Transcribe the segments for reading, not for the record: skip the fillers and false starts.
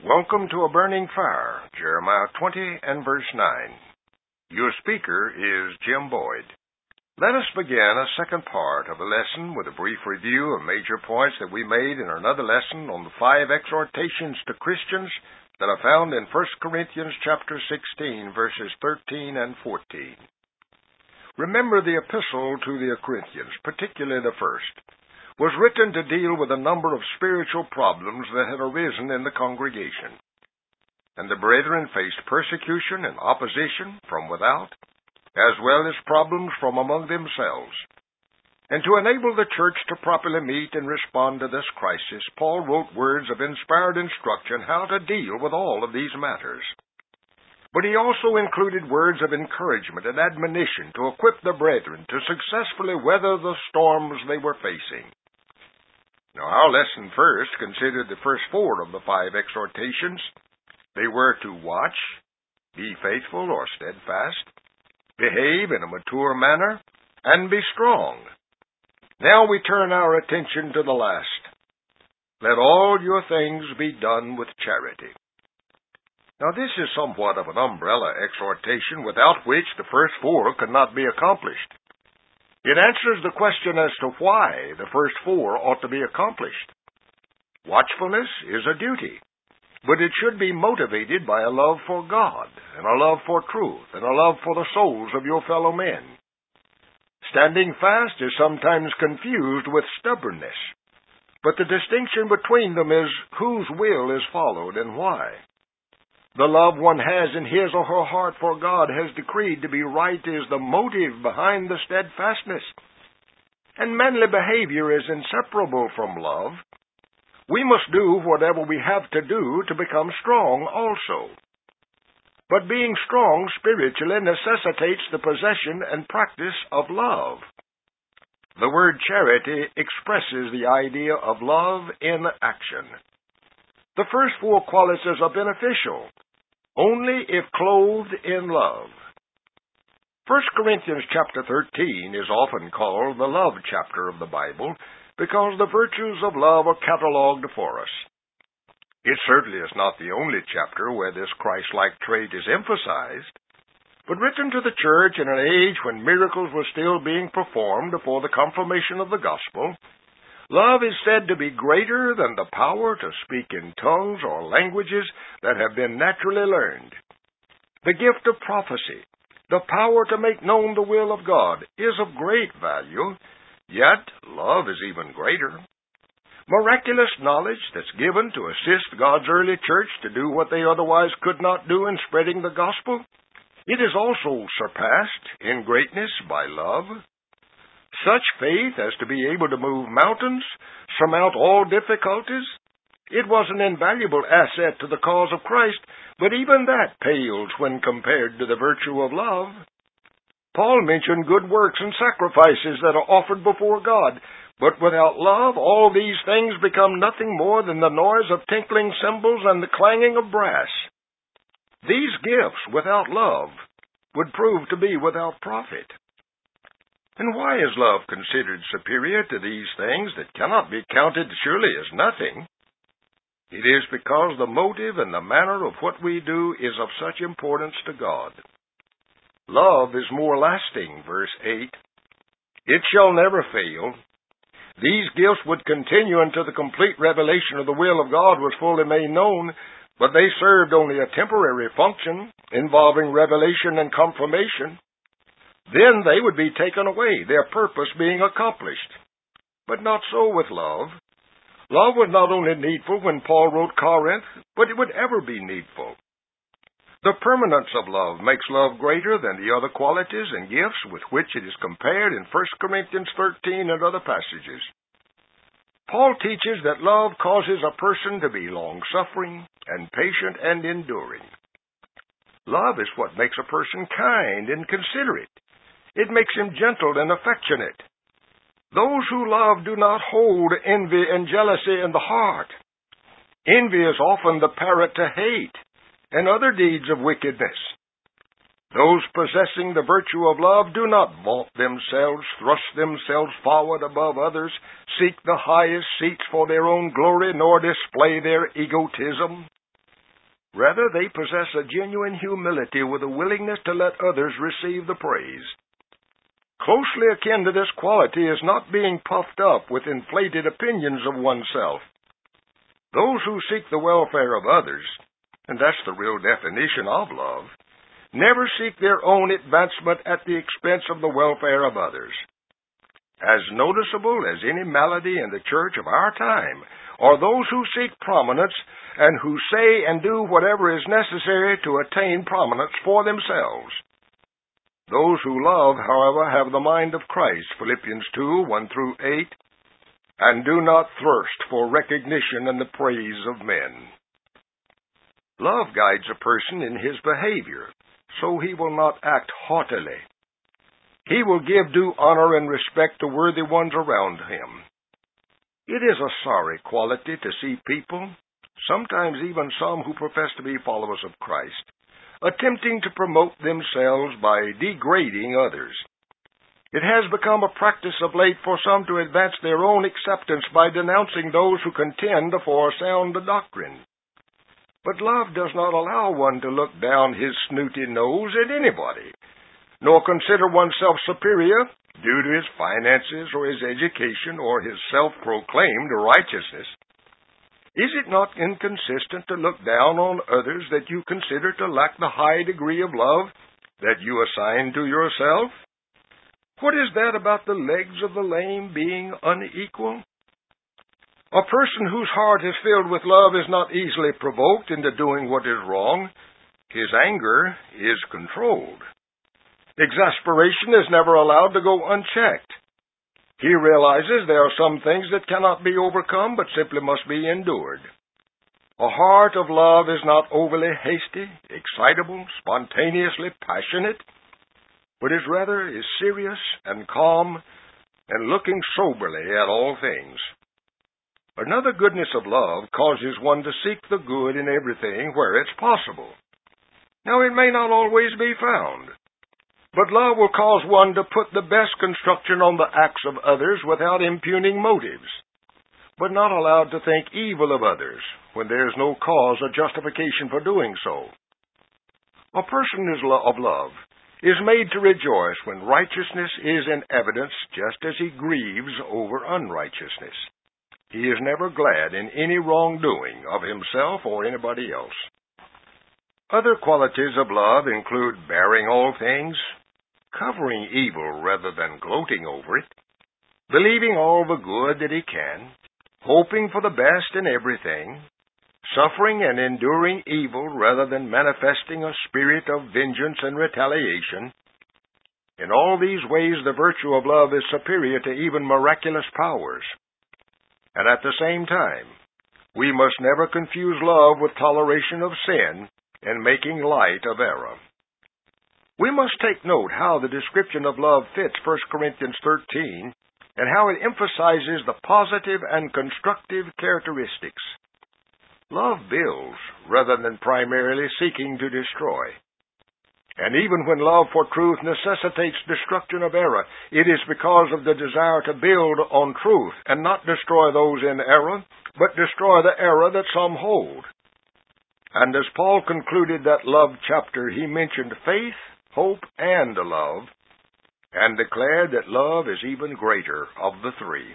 Welcome to A Burning Fire, Jeremiah 20 and verse 9. Your speaker is Jim Boyd. Let us begin a second part of the lesson with a brief review of major points that we made in another lesson on the 5 exhortations to Christians that are found in 1 Corinthians chapter 16, verses 13 and 14. Remember, the epistle to the Corinthians, particularly the first, was written to deal with a number of spiritual problems that had arisen in the congregation. And the brethren faced persecution and opposition from without, as well as problems from among themselves. And to enable the church to properly meet and respond to this crisis, Paul wrote words of inspired instruction how to deal with all of these matters. But he also included words of encouragement and admonition to equip the brethren to successfully weather the storms they were facing. Now, our lesson first considered the first 4 of the 5 exhortations. They were to watch, be faithful or steadfast, behave in a mature manner, and be strong. Now we turn our attention to the last. Let all your things be done with charity. Now, this is somewhat of an umbrella exhortation without which the first 4 could not be accomplished. It answers the question as to why the first 4 ought to be accomplished. Watchfulness is a duty, but it should be motivated by a love for God, and a love for truth, and a love for the souls of your fellow men. Standing fast is sometimes confused with stubbornness, but the distinction between them is whose will is followed and why. The love one has in his or her heart for God has decreed to be right is the motive behind the steadfastness. And manly behavior is inseparable from love. We must do whatever we have to do to become strong also. But being strong spiritually necessitates the possession and practice of love. The word charity expresses the idea of love in action. The first 4 qualities are beneficial only if clothed in love. 1 Corinthians chapter 13 is often called the love chapter of the Bible because the virtues of love are catalogued for us. It certainly is not the only chapter where this Christ-like trait is emphasized, but written to the church in an age when miracles were still being performed before the confirmation of the gospel, love is said to be greater than the power to speak in tongues or languages that have been naturally learned. The gift of prophecy, the power to make known the will of God, is of great value, yet love is even greater. Miraculous knowledge that's given to assist God's early church to do what they otherwise could not do in spreading the gospel, it is also surpassed in greatness by love. Such faith as to be able to move mountains, surmount all difficulties, it was an invaluable asset to the cause of Christ, but even that pales when compared to the virtue of love. Paul mentioned good works and sacrifices that are offered before God, but without love all these things become nothing more than the noise of tinkling cymbals and the clanging of brass. These gifts without love would prove to be without profit. And why is love considered superior to these things that cannot be counted surely as nothing? It is because the motive and the manner of what we do is of such importance to God. Love is more lasting, verse 8. It shall never fail. These gifts would continue until the complete revelation of the will of God was fully made known, but they served only a temporary function involving revelation and confirmation. Then they would be taken away, their purpose being accomplished. But not so with love. Love was not only needful when Paul wrote Corinth, but it would ever be needful. The permanence of love makes love greater than the other qualities and gifts with which it is compared in 1 Corinthians 13 and other passages. Paul teaches that love causes a person to be long-suffering and patient and enduring. Love is what makes a person kind and considerate. It makes him gentle and affectionate. Those who love do not hold envy and jealousy in the heart. Envy is often the parent to hate and other deeds of wickedness. Those possessing the virtue of love do not vaunt themselves, thrust themselves forward above others, seek the highest seats for their own glory, nor display their egotism. Rather, they possess a genuine humility with a willingness to let others receive the praise. Closely akin to this quality is not being puffed up with inflated opinions of oneself. Those who seek the welfare of others, and that's the real definition of love, never seek their own advancement at the expense of the welfare of others. As noticeable as any malady in the church of our time are those who seek prominence and who say and do whatever is necessary to attain prominence for themselves. Those who love, however, have the mind of Christ, Philippians 2, 1-8, and do not thirst for recognition and the praise of men. Love guides a person in his behavior, so he will not act haughtily. He will give due honor and respect to worthy ones around him. It is a sorry quality to see people, sometimes even some who profess to be followers of Christ, attempting to promote themselves by degrading others. It has become a practice of late for some to advance their own acceptance by denouncing those who contend for sound doctrine. But love does not allow one to look down his snooty nose at anybody, nor consider oneself superior due to his finances or his education or his self-proclaimed righteousness. Is it not inconsistent to look down on others that you consider to lack the high degree of love that you assign to yourself? What is that about the legs of the lame being unequal? A person whose heart is filled with love is not easily provoked into doing what is wrong. His anger is controlled. Exasperation is never allowed to go unchecked. He realizes there are some things that cannot be overcome, but simply must be endured. A heart of love is not overly hasty, excitable, spontaneously passionate, but is serious and calm and looking soberly at all things. Another goodness of love causes one to seek the good in everything where it's possible. Now, it may not always be found, but love will cause one to put the best construction on the acts of others without impugning motives, but not allowed to think evil of others when there is no cause or justification for doing so. A person of love is made to rejoice when righteousness is in evidence, just as he grieves over unrighteousness. He is never glad in any wrongdoing of himself or anybody else. Other qualities of love include bearing all things, covering evil rather than gloating over it, believing all the good that he can, hoping for the best in everything, suffering and enduring evil rather than manifesting a spirit of vengeance and retaliation. In all these ways, the virtue of love is superior to even miraculous powers. And at the same time, we must never confuse love with toleration of sin and making light of error. We must take note how the description of love fits 1 Corinthians 13 and how it emphasizes the positive and constructive characteristics. Love builds rather than primarily seeking to destroy. And even when love for truth necessitates destruction of error, it is because of the desire to build on truth and not destroy those in error, but destroy the error that some hold. And as Paul concluded that love chapter, he mentioned faith, hope, and love, and declared that love is even greater of the three.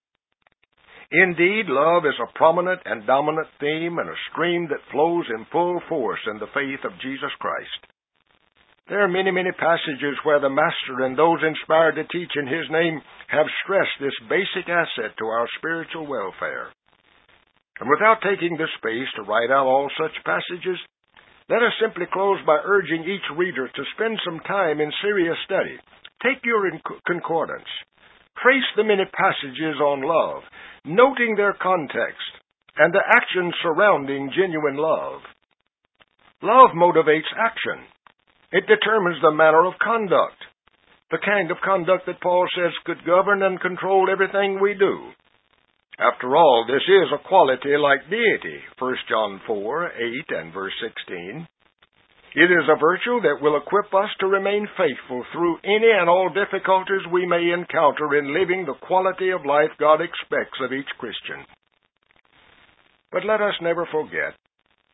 Indeed, love is a prominent and dominant theme and a stream that flows in full force in the faith of Jesus Christ. There are many, many passages where the Master and those inspired to teach in His name have stressed this basic asset to our spiritual welfare. And without taking the space to write out all such passages, let us simply close by urging each reader to spend some time in serious study. Take your concordance. Trace the many passages on love, noting their context and the actions surrounding genuine love. Love motivates action. It determines the manner of conduct, the kind of conduct that Paul says could govern and control everything we do. After all, this is a quality like deity, 1 John 4, 8 and verse 16. It is a virtue that will equip us to remain faithful through any and all difficulties we may encounter in living the quality of life God expects of each Christian. But let us never forget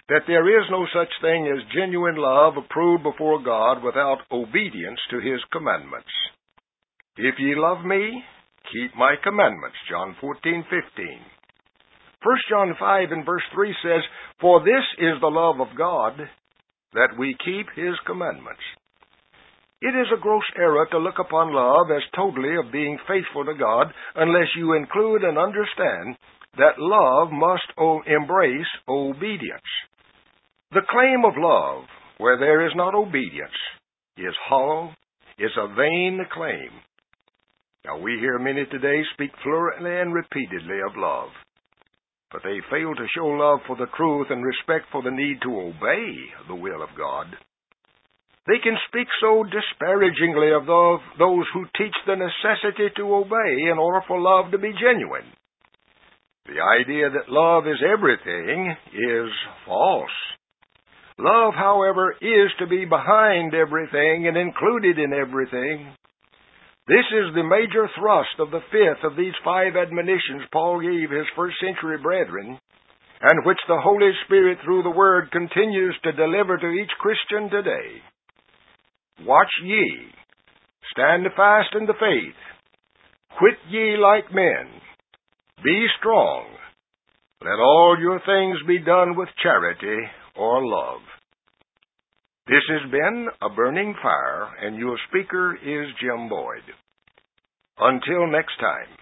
that there is no such thing as genuine love approved before God without obedience to His commandments. If ye love me, keep my commandments, John 14:15. 1 John 5 and verse 3 says, For this is the love of God, that we keep His commandments. It is a gross error to look upon love as totally of being faithful to God unless you include and understand that love must embrace obedience. The claim of love, where there is not obedience, is hollow, is a vain claim. Now we hear many today speak fluently and repeatedly of love, but they fail to show love for the truth and respect for the need to obey the will of God. They can speak so disparagingly of those who teach the necessity to obey in order for love to be genuine. The idea that love is everything is false. Love, however, is to be behind everything and included in everything. This is the major thrust of the fifth of these 5 admonitions Paul gave his first-century brethren, and which the Holy Spirit through the Word continues to deliver to each Christian today. Watch ye, stand fast in the faith, quit ye like men, be strong, let all your things be done with charity or love. This has been A Burning Fire, and your speaker is Jim Boyd. Until next time.